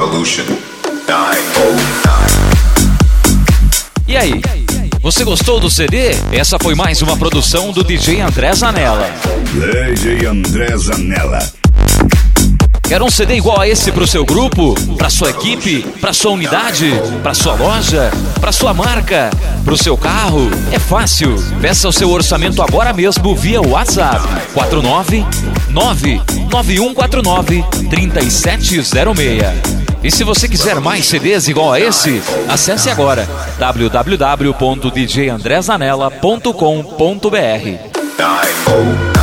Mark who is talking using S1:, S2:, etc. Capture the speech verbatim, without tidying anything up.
S1: Revolution nove nove.
S2: E aí, você gostou do C D? Essa foi mais uma produção do D J André Zanella.
S3: D J André Zanella.
S2: Quer um C D igual a esse pro seu grupo, pra sua equipe, pra sua unidade, pra sua loja, pra sua marca, pro seu carro? É fácil. Peça o seu orçamento agora mesmo via WhatsApp quatro nove nove nove um quatro nove três sete zero seis. E se você quiser mais C Ds igual a esse, acesse agora w w w ponto d j andré zanella ponto com ponto b r.